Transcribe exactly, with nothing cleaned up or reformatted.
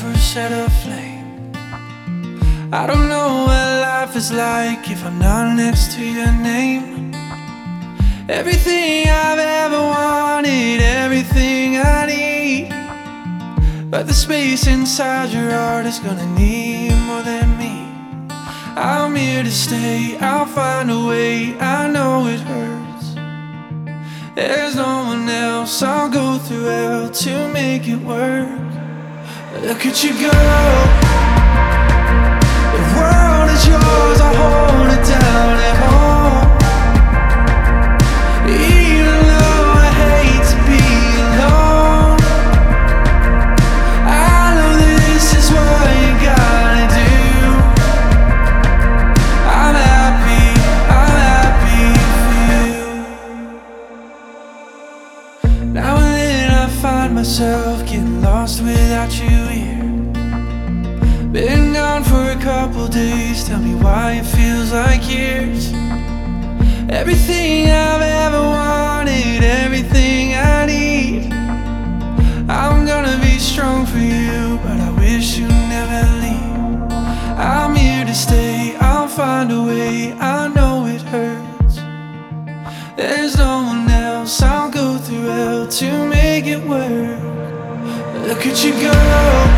hearts were set aflame. I don't know what life is like if I'm not next to your name. Everything I've ever wanted, everything I need, but the space inside your heart is gonna need more than me. I'm here to stay, I'll find a way, I know it hurts. There's no one else, I'll go through hell to make it work. Look at you go, the world is yours, I'll hold it down at home. Even though I hate to be alone, I know this is what you gotta do. I'm happy, I'm happy for you. Now and then I find myself getting lost without you here. Been gone for a couple days, tell me why it feels like years. Everything I've ever wanted, everything I need, I'm gonna be strong for you, but I wish you'd never leave. I'm here to stay, I'll find a way, I know it hurts. There's no one else, I'll go through hell to make it work. Look at you go,